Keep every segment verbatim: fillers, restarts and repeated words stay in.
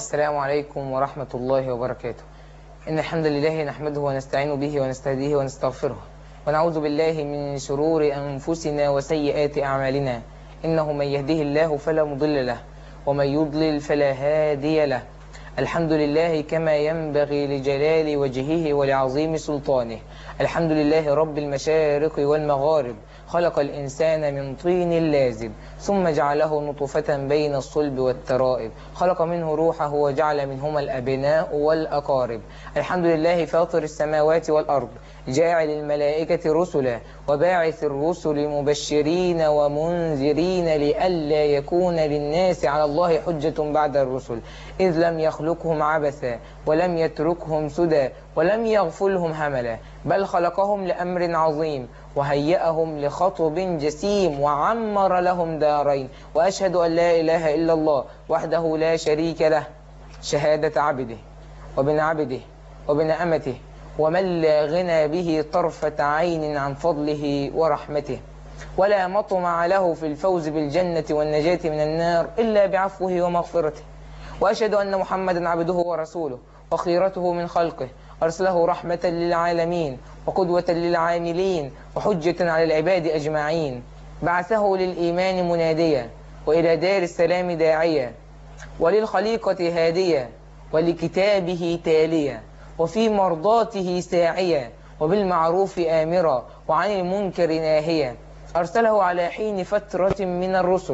السلام عليكم ورحمة الله وبركاته. إن الحمد لله نحمده ونستعين به ونستهديه ونستغفره، ونعوذ بالله من شرور أنفسنا وسيئات أعمالنا. إنه من يهده الله فلا مضل له، ومن يضلل فلا هادي له. الحمد لله كما ينبغي لجلال وجهه ولعظيم سلطانه. الحمد لله رب المشارق والمغارب، خلق الإنسان من طين لازب، ثم جعله نطفة بين الصلب والترائب، خلق منه روحه وجعل منهما الأبناء والأقارب. الحمد لله فاطر السماوات والأرض، جاعل الملائكة رسلا، وباعث الرسل مبشرين ومنذرين لئلا يكون للناس على الله حجة بعد الرسل، إذ لم يخلقهم عبثا ولم يتركهم سدى ولم يغفلهم هملا، بل خلقهم لأمر عظيم وهيأهم لخطب جسيم وعمر لهم دارين. وأشهد أن لا إله إلا الله وحده لا شريك له، شهادة عبده وابن عبده وابن أمته، ومن لا غنى به طرفة عين عن فضله ورحمته، ولا مطمع له في الفوز بالجنة والنجاة من النار إلا بعفوه ومغفرته. وأشهد أن محمدا عبده ورسوله وخيرته من خلقه، أرسله رحمة للعالمين وقدوة للعاملين وحجة على العباد أجمعين، بعثه للإيمان مناديا وإلى دار السلام داعيا، وللخليقة هاديا، ولكتابه تاليا، وفي مرضاته ساعيا، وبالمعروف آمرا وعن المنكر ناهيا. أرسله على حين فترة من الرسل،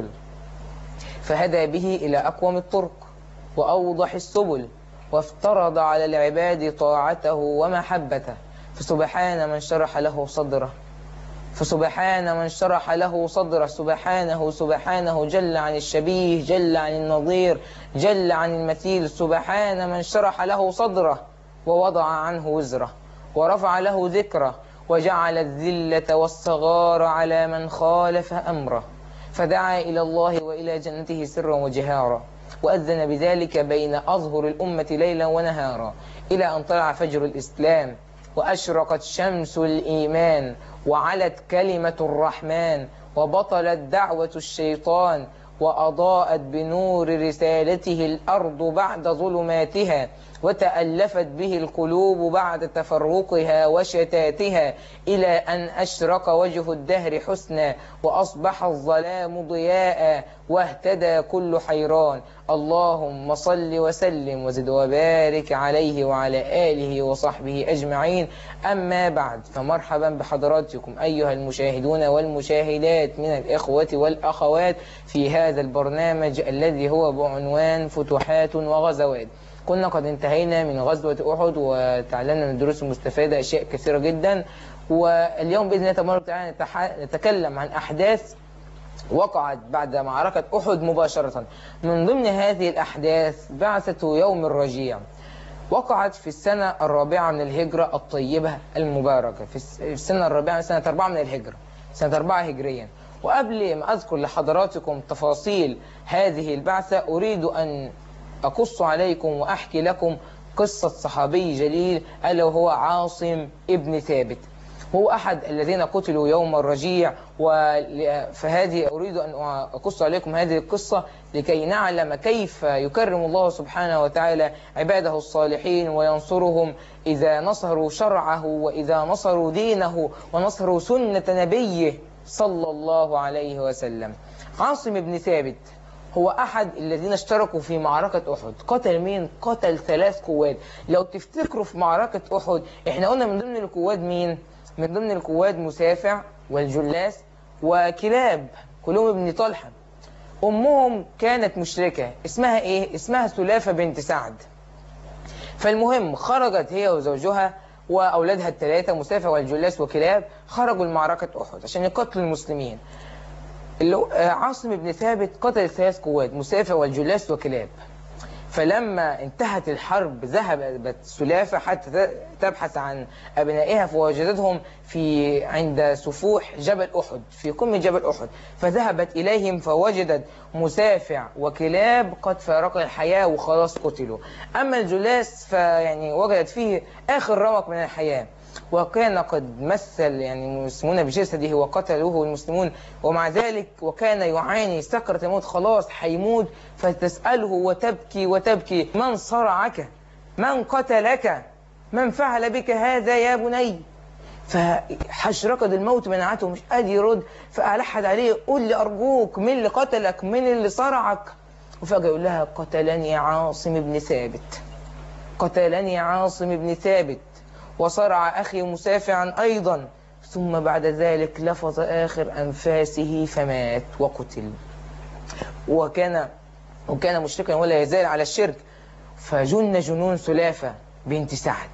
فهدى به إلى أقوم الطرق وأوضح السبل، وافترض على العباد طاعته ومحبته. فسبحان من شرح له صدره فسبحان من شرح له صدره سبحانه سبحانه جل عن الشبيه، جل عن النظير، جل عن المثيل. سبحان من شرح له صدره ووضع عنه وزره، ورفع له ذكره، وجعل الذلة والصغار على من خالف أمره، فدعا إلى الله وإلى جنته سرا وجهارا، وأذن بذلك بين أظهر الأمة ليلا ونهارا، إلى أن طلع فجر الإسلام وأشرقت شمس الإيمان، وعلت كلمة الرحمن، وبطلت دعوة الشيطان، وأضاءت بنور رسالته الأرض بعد ظلماتها، وتألفت به القلوب بعد تفرقها وشتاتها، إلى أن أشرق وجه الدهر حسنا، وأصبح الظلام ضياء، واهتدى كل حيران. اللهم صل وسلم وزد وبارك عليه وعلى آله وصحبه أجمعين. أما بعد، فمرحبا بحضراتكم أيها المشاهدون والمشاهدات من الإخوة والأخوات في هذا البرنامج الذي هو بعنوان فتوحات وغزوات. كنا قد انتهينا من غزوة أحد وتعلمنا من الدروس المستفادة أشياء كثيرة جدا، واليوم بإذن الله تبارك وتعالى نتكلم عن أحداث وقعت بعد معركة أحد مباشرة. من ضمن هذه الأحداث بعثة يوم الرجيع، وقعت في السنة الرابعة من الهجرة الطيبة المباركة، في السنة الرابعة من سنة أربعة من الهجرة، سنة أربعة هجريا. وقبل ما أذكر لحضراتكم تفاصيل هذه البعثة، أريد أن أقص عليكم وأحكي لكم قصة صحابي جليل، ألا وهو عاصم ابن ثابت، هو أحد الذين قتلوا يوم الرجيع. فهذه أريد أن أقص عليكم هذه القصة لكي نعلم كيف يكرم الله سبحانه وتعالى عباده الصالحين وينصرهم إذا نصروا شرعه، وإذا نصروا دينه، ونصروا سنة نبيه صلى الله عليه وسلم. عاصم ابن ثابت هو أحد الذين اشتركوا في معركة أحد. قتل مين؟ قتل ثلاث قواد. لو تفتكروا في معركة أحد احنا قلنا من ضمن القواد مين؟ من ضمن القواد مسافع والجلاس وكلاب، كلهم ابن طلحة. أمهم كانت مشركة، اسمها إيه؟ اسمها سلافة بنت سعد. فالمهم خرجت هي وزوجها وأولادها الثلاثة مسافع والجلاس وكلاب، خرجوا لمعركة أحد عشان يقتلوا المسلمين. عاصم بن ثابت قتل ثلاث قوات، مسافع والجلاس وكلاب. فلما انتهت الحرب ذهبت سلافة حتى تبحث عن أبنائها، فوجدتهم في عند سفوح جبل أحد، في قمة جبل أحد، فذهبت إليهم فوجدت مسافع وكلاب قد فارق الحياة وخلاص قتلوا. أما الجلاس فيعني وجدت فيه آخر رمق من الحياة. وكان قد مثل يعني المسلمون بجسده وقتلوه المسلمون، ومع ذلك وكان يعاني سكرة الموت، خلاص هيموت، فتسأله وتبكي وتبكي: من صرعك؟ من قتلك؟ من فعل بك هذا يا بني؟ فحشرقد الموت منعته، مش قادر يرد، فألحد عليه: قل لي أرجوك، من اللي قتلك؟ من اللي صرعك؟ وفجأة يقول لها: قتلني عاصم بن ثابت، قتلني عاصم بن ثابت، وصرع أخي مسافعا أيضا. ثم بعد ذلك لفظ آخر أنفاسه فمات وقتل. وكان وكان مشركا ولا يزال على الشرك. فجن جنون سلافة بنت سعد،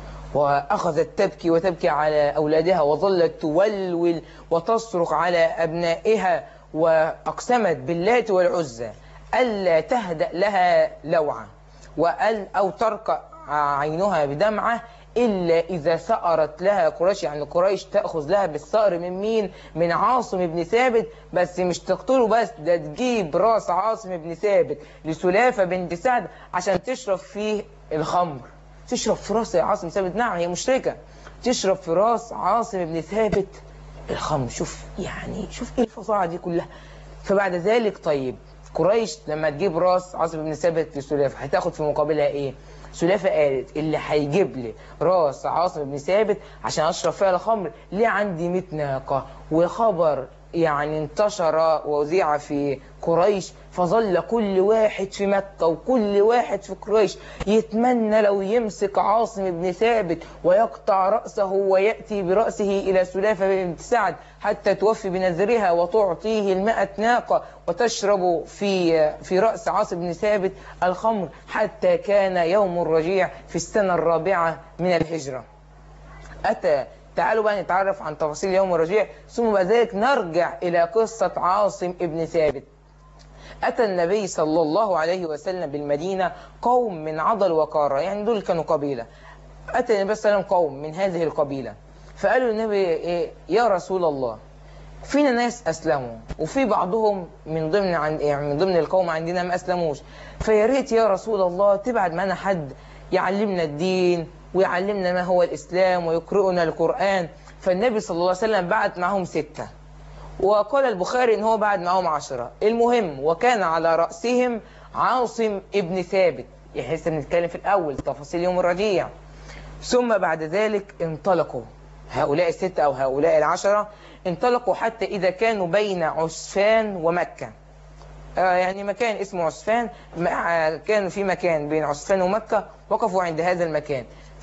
وأخذت تبكي وتبكي على أولادها، وظلت تولول وتصرخ على أبنائها، وأقسمت باللات والعزى ألا تهدأ لها لوعة وأل أو ترقع عينها بدمعة إلا إذا ثأرت لها قريش، يعني قريش تأخذ لها بالثأر من مين؟ من عاصم بن ثابت. بس مش تقتله بس، ده تجيب راس عاصم بن ثابت لسلافة بنت سعد عشان تشرب فيه الخمر. تشرب في راس عاصم بن ثابت، نعم هي مشركة، تشرب في راس عاصم بن ثابت الخمر. شوف يعني، شوف ايه الفظاعة دي كلها. فبعد ذلك طيب قريش لما تجيب راس عاصم بن ثابت لسلافة هتاخد في مقابلها ايه؟ سلافة قالت: اللي هيجيب لي راس عاصم بن ثابت عشان اشرب فيها الخمر ليه عندي مئة ناقة. وخبر يعني انتشر وذيع في قريش، فظل كل واحد في مكة وكل واحد في قريش يتمنى لو يمسك عاصم بن ثابت ويقطع رأسه ويأتي برأسه إلى سلافة بنت سعد حتى توفي بنذرها وتعطيه المئة ناقة وتشرب في في رأس عاصم بن ثابت الخمر، حتى كان يوم الرجيع في السنة الرابعة من الهجرة. أتى تعالوا بقى نتعرف عن تفاصيل يوم الرجيع، ثم بعد ذلك نرجع إلى قصة عاصم ابن ثابت. أتى النبي صلى الله عليه وسلم بالمدينة قوم من عضل وقارة، يعني دول كانوا قبيلة. أتى النبي صلى الله عليه وسلم قوم من هذه القبيلة، فقالوا النبي: إيه يا رسول الله، فينا ناس أسلموا وفي بعضهم من ضمن عن يعني من ضمن القوم عندنا ما أسلموش، فيا ريت يا رسول الله تبعت معنا حد يعلمنا الدين ويعلمنا ما هو الإسلام ويقرئنا القرآن. فالنبي صلى الله عليه وسلم بعت معهم ستة، وقال البخاري إن هو بعت معهم عشرة. المهم وكان على رأسهم عاصم ابن ثابت. يعني لسه بنتكلم في الأول تفاصيل يوم الرجيع. ثم بعد ذلك انطلقوا هؤلاء الستة أو هؤلاء العشرة، انطلقوا حتى إذا كانوا بين عسفان ومكة. آه يعني مكان اسمه عسفان، كانوا في مكان بين عسفان ومكة، وقفوا عند هذا المكان.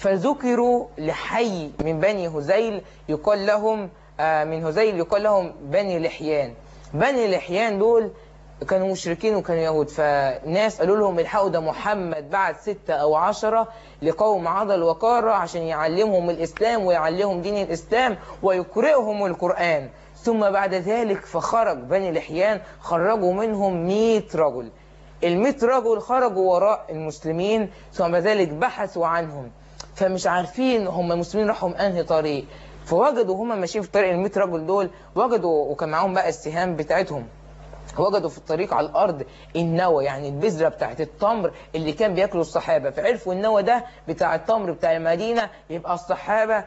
فذكروا لحي من بني هذيل يقال لهم آه من هذيل يقال لهم بني لحيان. بني لحيان دول كانوا مشركين وكانوا يهود، فناس قالوا لهم: الحقوا ده محمد بعد ستة أو عشرة لقوم عضل وقارة عشان يعلمهم الإسلام ويعلمهم دين الإسلام ويقرئهم القرآن. ثم بعد ذلك فخرج بني لحيان، خرجوا منهم مئة رجل. المئة رجل خرجوا وراء المسلمين، ثم بعد ذلك بحثوا عنهم، فمش عارفين هم المسلمين راحوا من أنهي طريق. فوجدوا هم ماشيين في طريق المئة رجل دول، وجدوا وكان معاهم بقى السهام بتاعتهم، وجدوا في الطريق على الأرض النوى، يعني البذرة بتاعت التمر اللي كان بياكلوا الصحابة. فعرفوا النوى ده بتاع التمر بتاع المدينة، يبقى الصحابة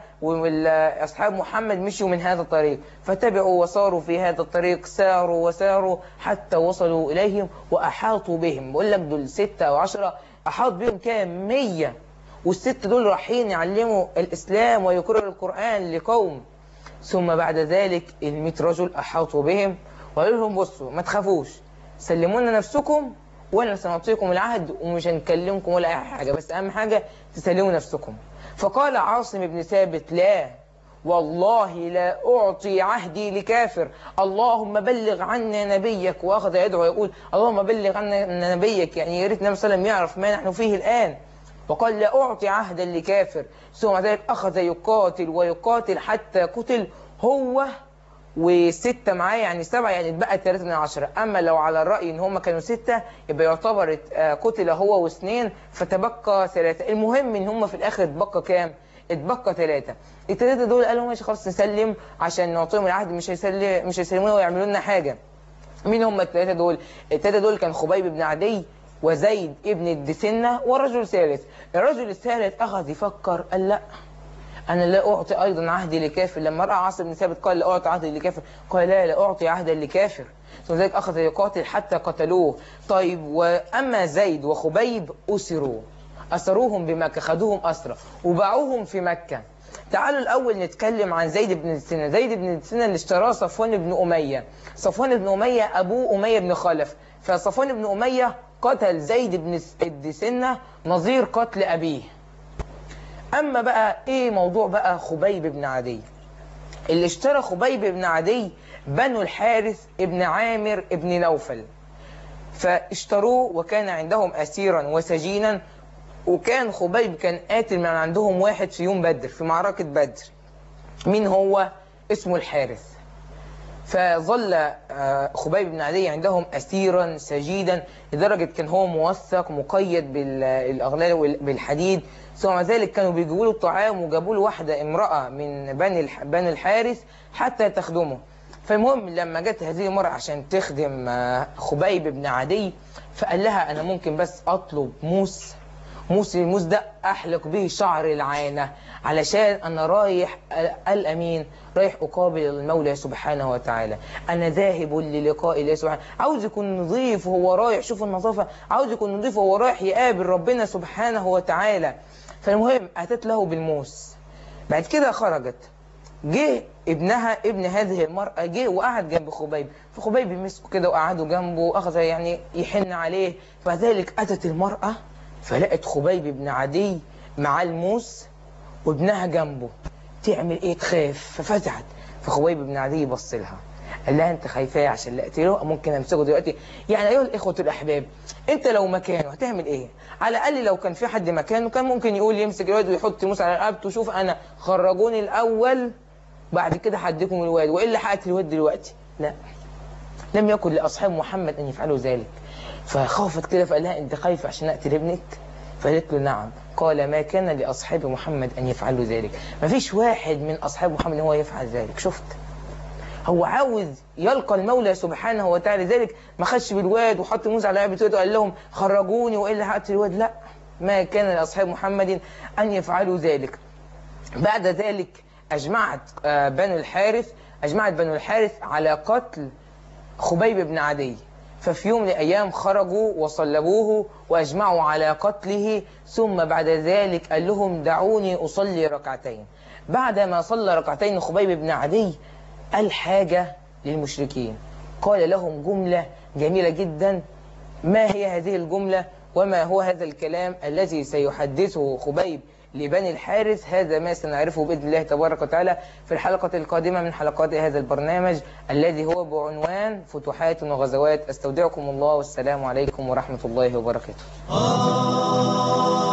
وأصحاب محمد مشوا من هذا الطريق. فتبعوا وصاروا في هذا الطريق، ساروا وساروا حتى وصلوا إليهم وأحاطوا بهم. بقول لك دول ستة أو عشرة، أحاط بهم كام؟ مية. والست دول رايحين يعلموا الإسلام ويقرأوا القرآن لقوم. ثم بعد ذلك المئة رجل أحاطوا بهم وقالوا لهم: بصوا ما تخافوش، سلمونا نفسكم وانا سنعطيكم العهد ومش هنكلمكم ولا اي حاجه، بس اهم حاجه تسلموا نفسكم. فقال عاصم بن ثابت: لا والله لا اعطي عهدي لكافر، اللهم بلغ عنا نبيك. واخذ يدعو يقول: اللهم بلغ عنا نبيك، يعني يا ريت النبي صلى الله عليه وسلم يعرف ما نحن فيه الان. وقال: لا اعطي عهدا لكافر. ثم ذلك اخذ يقاتل ويقاتل حتى قتل هو وستة معاه، يعني سبعة، يعني اتبقى ثلاثة من عشرة. أما لو على الرأي إن هم كانوا ستة يبقى يعتبر قتل هو واثنين فتبقى ثلاثة. المهم إن هم في الآخر اتبقى كام؟ اتبقى ثلاثة. الثلاثة دول قالوا: ماشي خلاص نسلم عشان نعطيهم العهد، مش هيسلم مش هيسلمونا ويعملوا لنا حاجة. مين هم الثلاثة دول؟ الثلاثة دول كان خبيب بن عدي وزيد ابن الدسنة ورجل ثالث. الرجل الثالث أخذ يفكر، قال: لا، أنا لا أعطي أيضا عهدي لكافر. لما رأى عاصم بن ثابت قال لا أعطي عهدي لكافر، قال لا لا أعطي عهدا لكافر. ثم ذلك أخذ يقاتل حتى قتلوه. طيب وأما زيد وخبيب أسروا، أسروهم بمكة، خدوهم أسرى وباعوهم في مكة. تعالوا الأول نتكلم عن زيد بن السنة. زيد بن السنة اللي اشتراه صفوان بن أمية. صفوان بن أمية أبوه أمية بن خلف، فصفوان بن أمية قتل زيد بن السنة نظير قتل أبيه. أما بقى إيه موضوع بقى خبيب بن عدي؟ اللي اشترى خبيب بن عدي بنو الحارث ابن عامر ابن نوفل، فاشتروه وكان عندهم أسيرا وسجينا. وكان خبيب كان قاتل من عندهم واحد في يوم بدر، في معركة بدر. مين هو؟ اسمه الحارث. فظل خبيب بن عدي عندهم أسيرا سجيدا، لدرجة كان هو موثق مقيد بالأغلال بالحديد. ثم ذلك كانوا بيجيبوا له الطعام، وجابوا له واحدة امرأة من بني بني الحارث حتى تخدمه. فالمهم لما جت هذه المرأة عشان تخدم خبيب بن عدي، فقال لها أنا ممكن بس أطلب موس موس الموس ده أحلق به شعر العانة، علشان أنا رايح الأمين، رايح أقابل المولى سبحانه وتعالى، أنا ذاهب للقاء الله سبحانه. عاوز يكون نظيف وهو رايح، شوف النظافة، عاوز يكون نظيف وهو رايح يقابل ربنا سبحانه وتعالى. فالمهم أتت له بالموس. بعد كده خرجت، جه ابنها ابن هذه المرأة جه وقعد جنب خبيب، فخبيب مسكه كده وقعدوا جنبه وأخذ يعني يحن عليه. فذلك أتت المرأة فلقت خبيب بن عدي مع الموس وابنها جنبه، تعمل ايه؟ تخاف. ففتحت، فخبيب بن عدي بص لها قال لها انت خايفاه عشان لقيت له ممكن امسكه دلوقتي؟ يعني ايها الاخوه الاحباب، انت لو مكانه هتعمل ايه؟ على الاقل لو كان في حد مكانه كان ممكن يقول يمسك الواد ويحط موس على رقبته، شوف انا خرجوني الاول بعد كده هديكم الواد، والا هقتل الواد دلوقتي. لا، لم يكن لاصحاب محمد ان يفعلوا ذلك. فخافت كده فقال لها انت خايفه عشان اقتل ابنك؟ فقالت له نعم. قال ما كان لاصحاب محمد ان يفعلوا ذلك، ما فيش واحد من اصحاب محمد هو يفعل ذلك. شفت، هو عاوز يلقى المولى سبحانه وتعالى، ذلك ما خش بالواد وحط موس على رقبته وقال لهم خرجوني والا هقتل الواد. لا، ما كان لاصحاب محمد ان يفعلوا ذلك. بعد ذلك اجمعت بنو الحارث اجمعت بنو الحارث على قتل خبيب بن عدي. ففي يوم من الأيام خرجوا وصلبوه وأجمعوا على قتله. ثم بعد ذلك قال لهم دعوني أصلي ركعتين. بعدما صلى ركعتين خبيب بن عدي قال حاجة للمشركين، قال لهم جملة جميلة جدا. ما هي هذه الجملة وما هو هذا الكلام الذي سيحدثه خبيب لبني الحارث؟ هذا ما سنعرفه بإذن الله تبارك وتعالى في الحلقة القادمة من حلقات هذا البرنامج الذي هو بعنوان فتوحات وغزوات. استودعكم الله والسلام عليكم ورحمة الله وبركاته.